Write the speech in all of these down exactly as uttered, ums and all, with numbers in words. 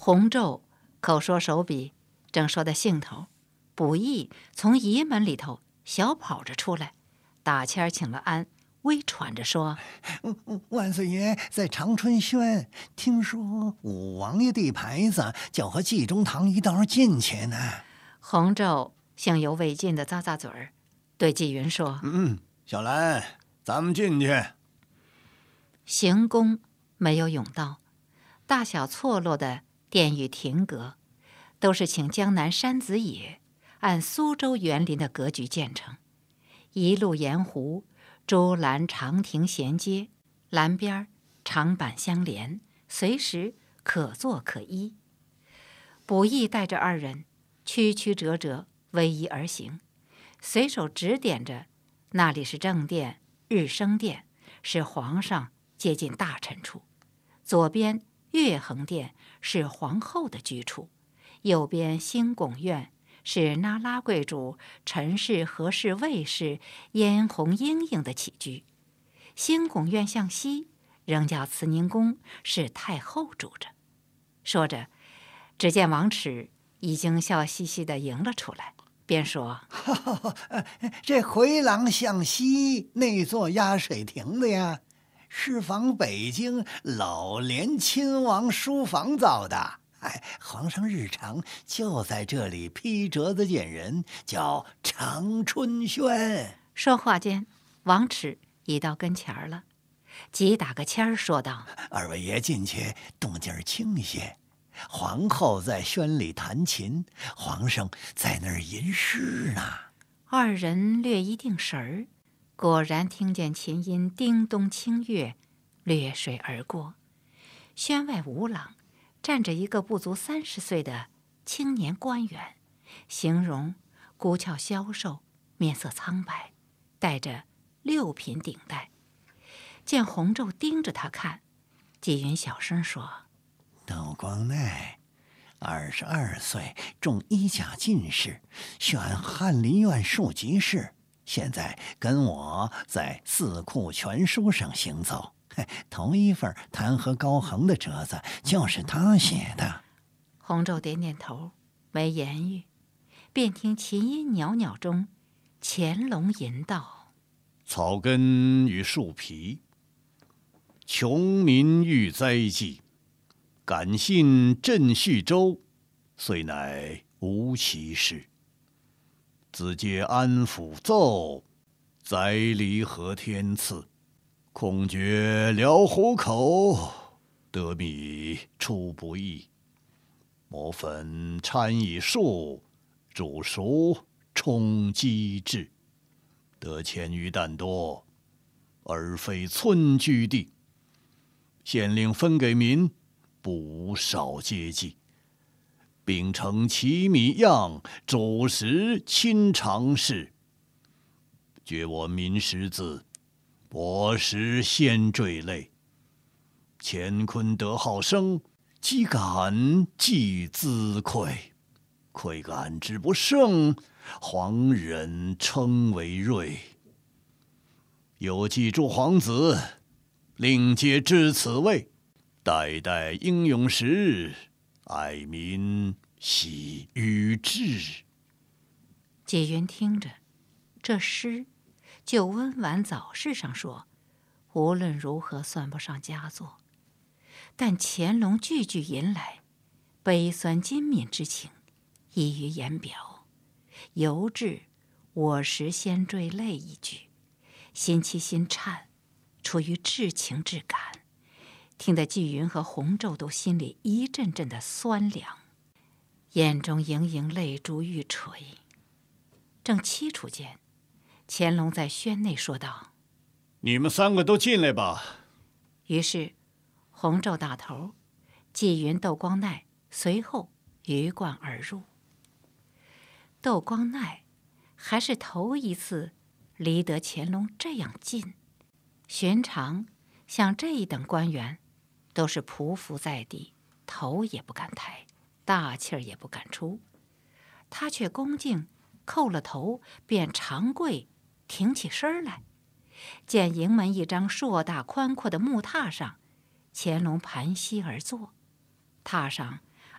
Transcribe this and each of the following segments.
洪昼口说手笔，正说到兴头，卜义从仪门里头小跑着出来，打签请了安，微喘着说：“ 万岁爷在长春轩，听说五王爷的牌子，叫和季中堂一道进去呢。” 洪昼兴犹未尽的咂咂嘴儿，对纪云说：“ 嗯，小兰，咱们进去。” 行宫没有甬道，大小错落的殿宇亭阁，都是请江南山子野按苏州园林的格局建成，一路沿湖，朱栏长亭衔接，栏边长板相连，随时可坐可依。卜义带着二人曲曲折折逶迤而行，随手指点着，那里是正殿、日升殿，是皇上接近大臣处；左边乐衡殿是皇后的居处，右边新拱院是那拉贵主、陈氏、何氏、魏氏、嫣红、莺莺的起居。新拱院向西，仍叫慈宁宫，是太后住着。说着，只见王迟已经笑嘻嘻地迎了出来，便说：“ 这回廊向西那座压水亭的呀，是仿北京老连亲王书房造的。哎，皇上日常就在这里批折子见人，叫长春轩。” 说话间，王迟已到跟前儿了，急打个签儿说道：“ 二位爷进去，动静轻些。皇后在轩里弹琴，皇上在那儿吟诗呢。” 二人略一定神儿，果然听见琴音叮咚清越，掠水而过。轩外无廊，站着一个不足三十岁的青年官员，形容骨俏消瘦，面色苍白，戴着六品顶戴。见洪昼盯着他看，纪云小声说：“ 窦光鼐，二十二岁，中一甲进士，选翰林院庶吉士，现在跟我在四库全书上行走。头一份弹劾高衡的折子就是他写的。” 洪昼点点头，没言语，便听琴音袅袅中，乾隆吟道：“ 草根与树皮，穷民遇灾际，感信朕叙州，遂乃无其事。自借安抚奏，载离何天赐，恐觉辽虎口，得米出不易。磨粉掺以数，煮熟充机制，得钱于担多，而非村居地。县令分给民，不少接济，并承其米样，主食亲常事。觉我民识字，我识先坠泪。乾坤得好生，岂敢计资愧？愧感之不胜，皇人称为瑞。有记诸皇子，令皆知此位，代代英勇时，爱民喜于治。” 纪云听着，这诗就温婉早逝上说，无论如何算不上佳作，但乾隆句句吟来，悲酸金敏之情溢于言表，尤至我识先坠泪一句，心期心颤，出于至情至感，听得纪云和洪昼都心里一阵阵的酸凉，眼中盈盈泪珠欲垂。正凄楚间，乾隆在轩内说道：“ 你们三个都进来吧。” 于是洪昼打头，纪云、窦光鼐随后鱼贯而入。窦光鼐还是头一次离得乾隆这样近，寻常像这一等官员，都是匍匐在地，头也不敢抬，大气儿也不敢出。他却恭敬叩了头，便长跪，挺起身来。见营门一张硕大宽阔的木榻上，乾隆盘膝而坐，榻上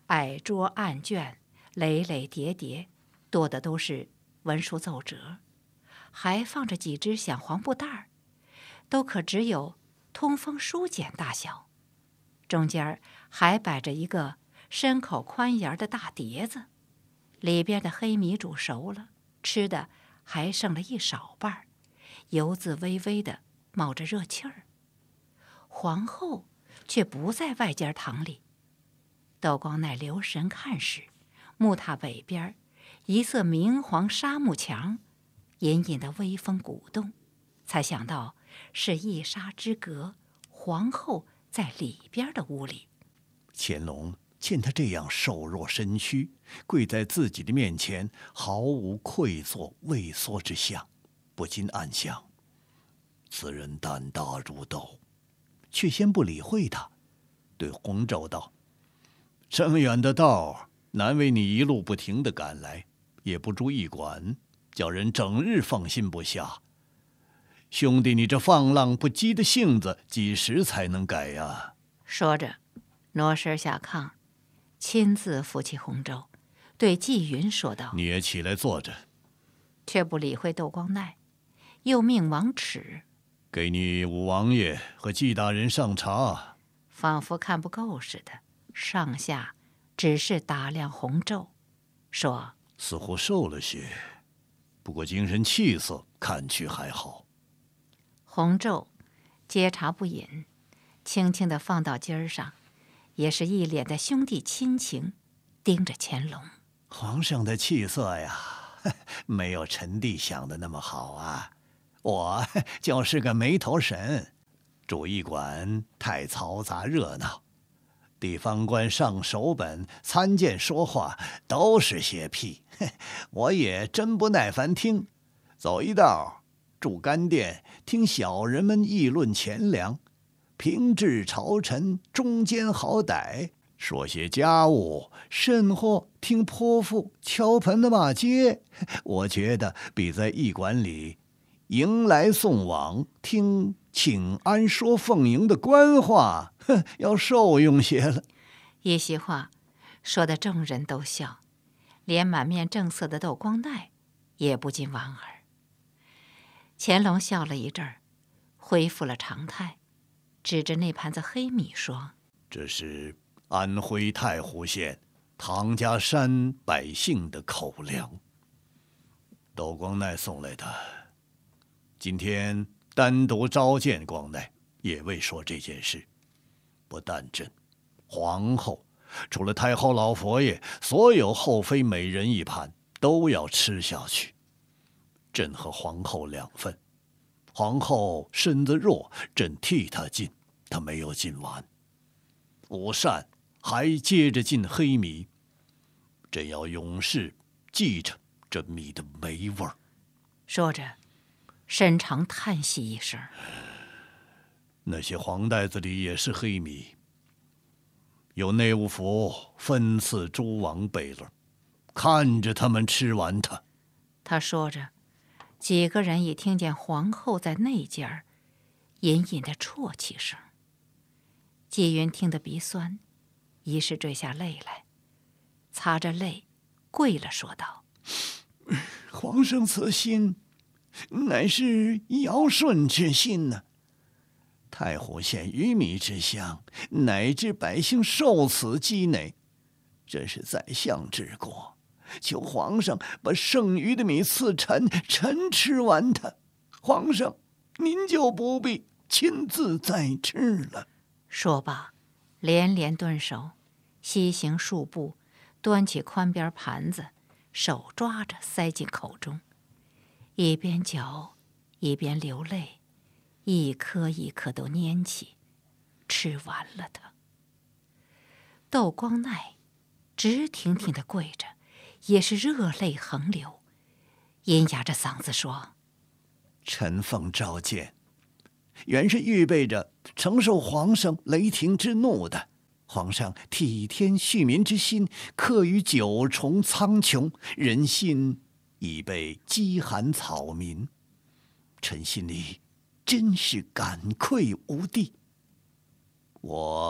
矮桌案卷累累叠叠，多的都是文书奏折，还放着几只小黄布袋儿，都可只有通风书简大小。中间还摆着一个深口宽沿的大碟子，里边的黑米煮熟了，吃的还剩了一少半，油渍微微的冒着热气儿。皇后却不在外间堂里。窦光鼐留神看时，木榻北边一色明黄纱幕墙，隐隐的微风鼓动，才想到是一纱之隔，皇后在里边的屋里。 乾隆见他这样瘦弱身躯，跪在自己的面前，毫无愧坐畏缩之相，不禁暗想：此人胆大如斗。却先不理会他，对洪昼道：这么远的道，难为你一路不停地赶来，也不注意管，叫人整日放心不下。兄弟，你这放浪不羁的性子，几时才能改呀？ 说着，挪身下炕，亲自扶起洪昼，对纪云说道： 你也起来坐着。 却不理会窦光鼐，又命王尺给你五王爷和纪大人上茶。 仿佛看不够似的，上下只是打量洪昼，说： 似乎瘦了些，不过精神气色看去还好。 洪昼接茶不饮，轻轻地放到襟儿上，也是一脸的兄弟亲情，盯着乾隆。 皇上的气色呀，没有臣弟想的那么好啊。我就是个没头神，主医馆太嘈杂热闹，地方官上手本参见说话都是些屁，我也真不耐烦听。走一道住干殿，听小人们议论钱粮，平治朝臣中间好歹，说些家务，甚或听泼妇敲盆的骂街，我觉得比在驿馆里迎来送往，听请安说奉迎的官话，哼，要受用些了。 一席话说的众人都笑，连满面正色的窦光鼐也不禁莞尔。乾隆笑了一阵儿，恢复了常态，指着那盘子黑米说： 这是安徽太湖县唐家山百姓的口粮，窦光鼐送来的。今天单独召见光鼐，也为说这件事。不但朕、皇后，除了太后老佛爷，所有后妃每人一盘，都要吃下去。朕和皇后两份，皇后身子弱，朕替她进，她没有进完。午膳还接着进黑米，朕要永世记着这米的霉味儿。 说着，深长叹息一声。 那些黄袋子里也是黑米，有内务府分赐诸王贝勒，看着他们吃完它。 他说着，几个人已听见皇后在内间儿隐隐的啜泣声。纪云听得鼻酸，一时坠下泪来，擦着泪跪了，说道： 皇上此心，乃是尧舜之心呢、啊。太湖县鱼米之乡，乃至百姓受此积馁，这是宰相之过。求皇上把剩余的米赐臣，臣吃完它。皇上，您就不必亲自再吃了。 说罢，连连顿首，西行数步，端起宽边盘子，手抓着塞进口中，一边嚼一边流泪，一颗一颗都拈起，吃完了它。窦光鼐直挺挺地跪着，也是热泪横流，阴哑着嗓子说： 臣奉召见，原是预备着承受皇上雷霆之怒的。皇上体天恤民之心，刻于九重苍穹，人心已被饥寒草民。臣心里真是感愧无地。我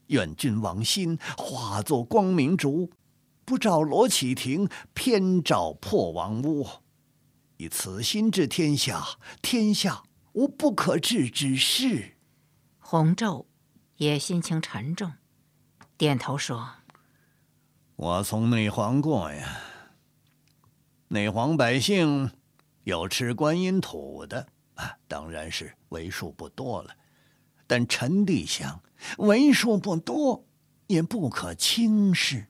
愿君王心，化作光明烛，不照罗绮亭，偏照破王屋。以此心治天下，天下无不可治之事。 洪昼也心情沉重，点头说：“ 我从内黄过呀，内黄百姓有吃观音土的，啊，当然是为数不多了。但臣弟想，为数不多，也不可轻视。”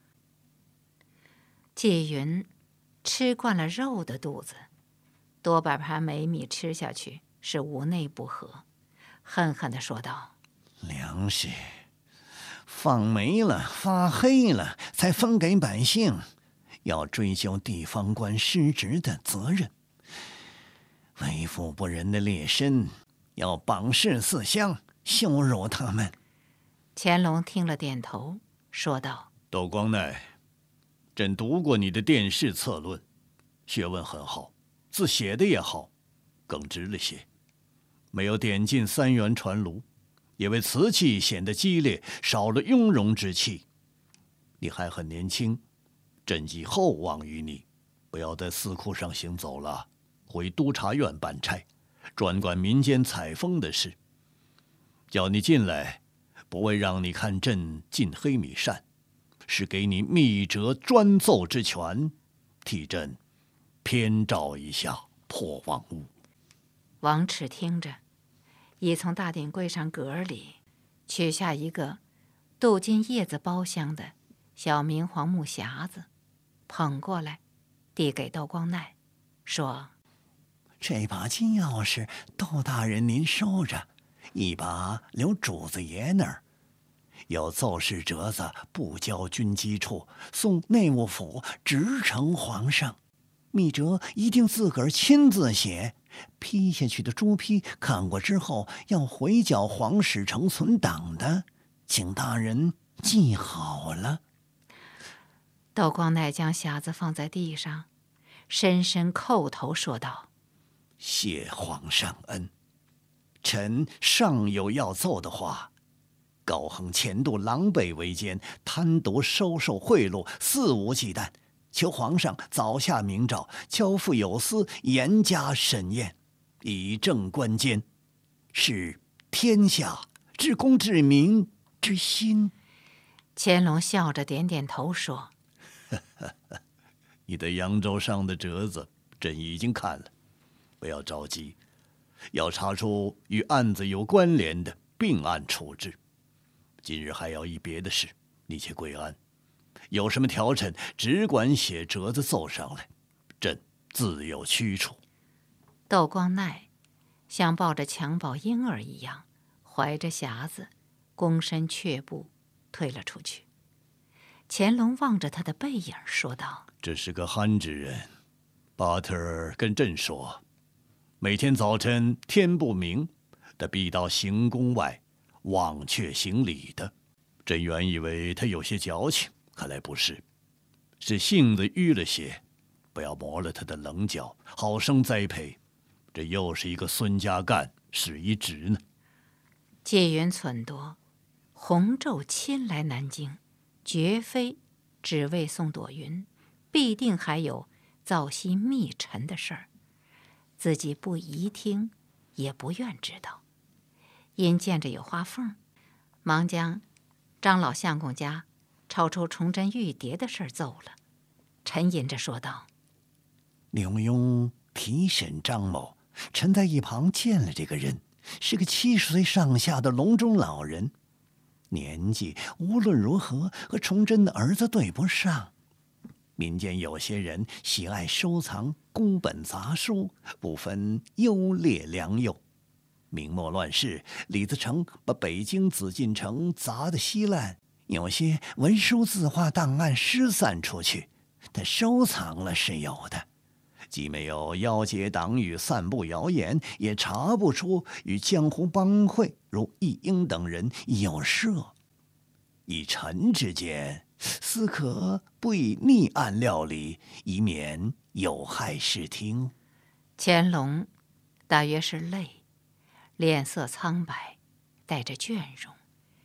纪云吃惯了肉的肚子，多把盘梅米吃下去是无内不和，恨恨地说道：“ 粮食放没了，发黑了，才分给百姓，要追究地方官失职的责任。为富不仁的劣绅，要绑市四乡，羞辱他们。” 乾隆听了点头，说道：“ 窦光鼐，朕读过你的殿试策论，学问很好，字写的也好，更直了些，没有点尽三元传炉，也为瓷器显得激烈，少了雍容之气。你还很年轻，朕寄厚望于你，不要在司库上行走了，回督察院办差，专管民间采风的事。叫你进来，不为让你看朕进黑米扇，是给你密折专奏之权，替朕偏照一下破王屋。” 王迟听着，已从大顶柜上格里取下一个镀金叶子包厢的小明黄木匣子，捧过来，递给窦光鼐，说：“ 这把金钥匙，窦大人您收着，一把留主子爷那儿。有奏事折子不交军机处，送内务府直呈皇上。密折一定自个儿亲自写，批下去的朱批看过之后，要回缴皇室呈存档的，请大人记好了。” 窦光鼐将匣子放在地上，深深叩头说道：“ 谢皇上恩，臣尚有要奏的话。高亨前度狼狈为奸，贪渎收受贿赂，肆无忌惮，求皇上早下明诏，交付有司严加审验，以正官监，是天下至公至民之心。” 乾隆笑着点点头说：“ 你的扬州上的折子，朕已经看了，不要着急，要查出与案子有关联的，并案处置。今日还要议别的事，你且归安。有什么条陈，只管写折子奏上来，朕自有驱除。” 窦光鼐像抱着襁褓婴儿一样，怀着匣子，躬身却步，退了出去。乾隆望着他的背影，说道：“ 这是个憨之人。巴特尔跟朕说，每天早晨天不明，他必到行宫外望阙行礼的。朕原以为他有些矫情，看来不是，是性子迂了些。不要磨了他的棱角，好生栽培。这又是一个孙家干，是一职呢。” 纪云忖度，洪昼亲来南京，绝非只为送朵云，必定还有造息密陈的事儿，自己不宜听，也不愿知道。因见着有花缝，忙将张老相公家抄出崇祯玉牒的事儿奏了，沉吟着说道：“ 刘墉提审张某，臣在一旁见了这个人，是个七十岁上下的笼中老人，年纪无论如何和崇祯的儿子对不上。民间有些人喜爱收藏宫本杂书，不分优劣良莠。明末乱世，李自成把北京紫禁城砸得稀烂，有些文书字画档案失散出去，他收藏了是有的。既没有妖结党羽散布谣言，也查不出与江湖帮会如义英等人有涉。以臣之见，思可不以逆案料理，以免有害视听。” 乾隆大约是泪，脸色苍白，带着倦容，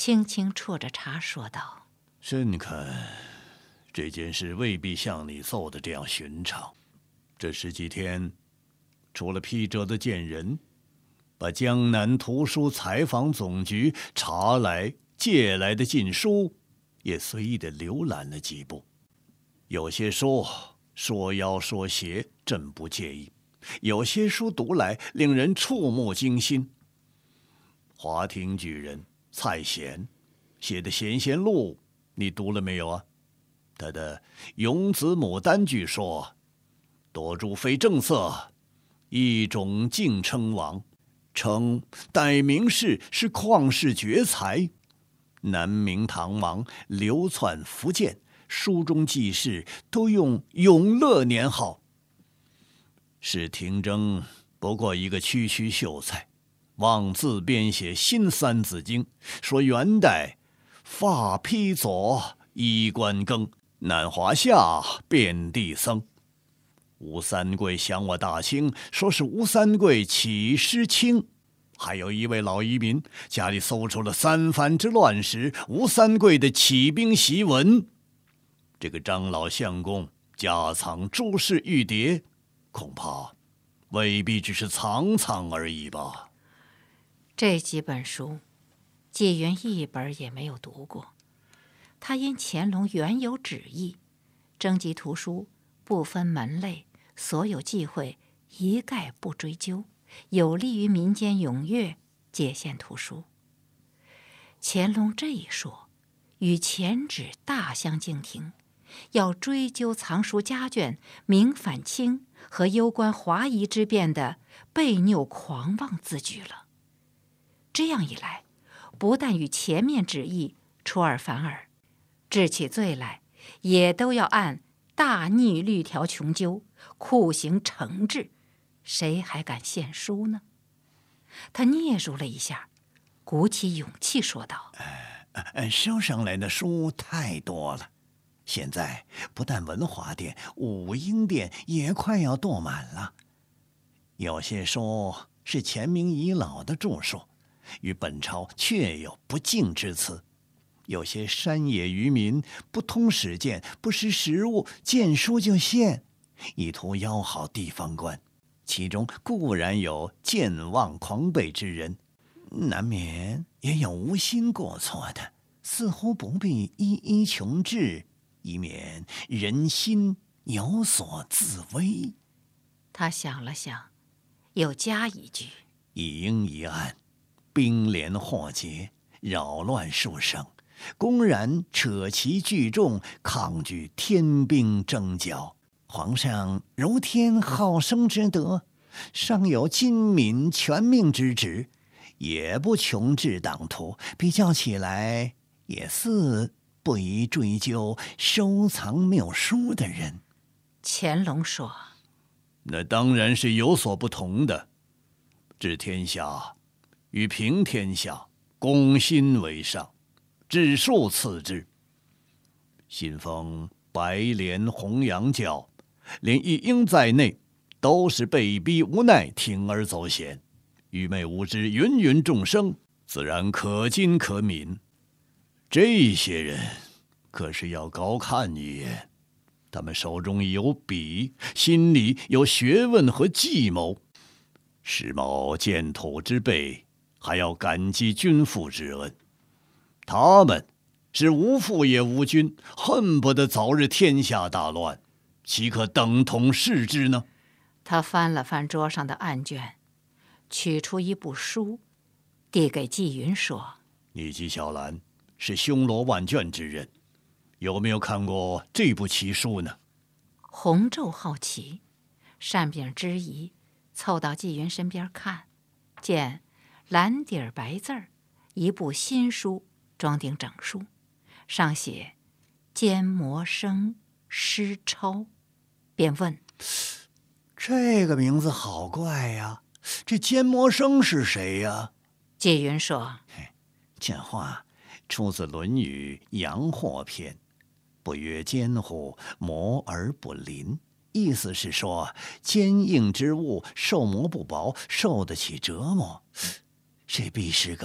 轻轻啜着茶说道：“ 深看这件事未必像你奏的这样寻常。这十几天，除了批折的贱人，把江南图书采访总局查来借来的禁书，也随意的浏览了几部。有些书说妖说邪，朕不介意；有些书读来令人触目惊心。华亭举人蔡贤写的《闲闲录》，你读了没有啊？他的《永子牡丹剧》说，多诸非正色，一种敬称王，称戴名士是旷世绝才。南明唐王流窜福建，书中记事都用永乐年号。史廷征不过一个区区秀才，妄自编写新三字经，说元代发披左，衣冠更，南华夏，遍地僧。吴三桂降我大清，说是吴三桂起诗清。还有一位老移民家里搜出了三藩之乱时吴三桂的起兵檄文。这个张老相公家藏诸事玉牒，恐怕未必只是藏藏而已吧。 这几本书，纪云一本也没有读过。他因乾隆原有旨意，征集图书不分门类，所有忌讳一概不追究，有利于民间踊跃解献图书。乾隆这一说，与前旨大相径庭，要追究藏书家眷明反清和攸关华夷之变的悖拗狂妄字句了。这样一来，不但与前面旨意出尔反尔，治起罪来也都要按大逆律条穷究，酷刑惩治，谁还敢献书呢？他嗫嚅了一下，鼓起勇气说道： 呃，收上来的书太多了，现在不但文华殿、武英殿也快要垛满了。有些书是前明遗老的著述，与本朝确有不敬之词；有些山野渔民不通史鉴，不识时务，见书就献，以图邀好地方官。其中固然有健忘狂悖之人，难免也有无心过错的，似乎不必一一穷治，以免人心有所自危。 他想了想，又加一句： 一应一案，兵连祸结，扰乱数省，公然扯其聚众，抗拒天兵征剿。皇上如天好生之德，尚有金敏全命之职，也不穷治党徒，比较起来，也似不宜追究收藏谬书的人。 乾隆说： 那当然是有所不同的。治天下与平天下，公心为上，治术次之。信奉白莲弘扬教，连一应在内，都是被逼无奈铤而走险，愚昧无知芸芸众生，自然可敬可悯。这些人可是要高看一眼，他们手中有笔，心里有学问和计谋。石某建土之辈，还要感激君父之恩。他们是无父也无君，恨不得早日天下大乱，岂可等同视之呢？ 他翻了翻桌上的案卷，取出一部书，递给纪云说： 你纪晓岚是胸罗万卷之人，有没有看过这部奇书呢？ 洪昼好奇，单秉之疑，凑到纪云身边看，见蓝底儿白字儿，一部新书装订整书，上写监磨生诗抄，便问： 这个名字好怪呀，这监磨生是谁呀？ 纪云说： 这话出自《论语·阳货篇》，不曰监乎，磨而不临。意思是说，坚硬之物受磨不薄，受得起折磨。这必是个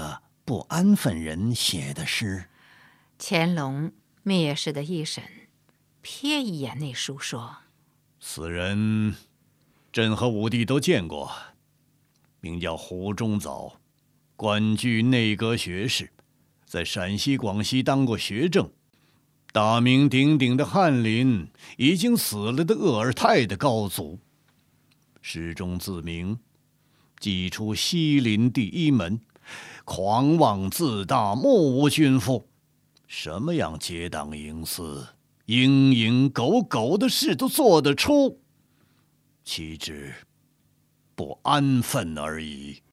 不安分人写的诗。 乾隆蔑视的一审，瞥一眼那书说：“ 此人，朕和武帝都见过，名叫胡中藻，官居内阁学士，在陕西、广西当过学政。大名鼎鼎的翰林，已经死了的鄂尔泰的高祖。诗中自明，祭出西林第一门，狂妄自大，目无君父。什么样结党营私、蝇营狗苟的事都做得出，岂止不安分而已。”